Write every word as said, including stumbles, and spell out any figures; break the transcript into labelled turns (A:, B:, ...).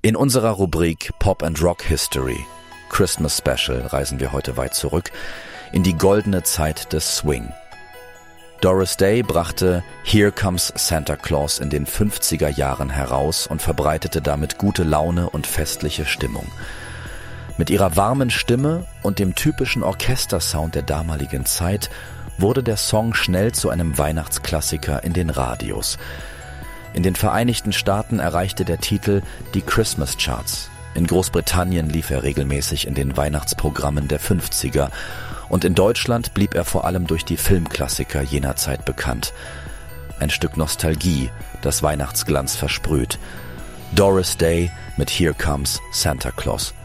A: In unserer Rubrik Pop and Rock History, Christmas Special, reisen wir heute weit zurück in die goldene Zeit des Swing. Doris Day brachte Here Comes Santa Claus in den fünfziger Jahren heraus und verbreitete damit gute Laune und festliche Stimmung. Mit ihrer warmen Stimme und dem typischen Orchestersound der damaligen Zeit wurde der Song schnell zu einem Weihnachtsklassiker in den Radios. In den Vereinigten Staaten erreichte der Titel die Christmas Charts. In Großbritannien lief er regelmäßig in den Weihnachtsprogrammen der fünfziger und in Deutschland blieb er vor allem durch die Filmklassiker jener Zeit bekannt. Ein Stück Nostalgie, das Weihnachtsglanz versprüht. Doris Day mit Here Comes Santa Claus.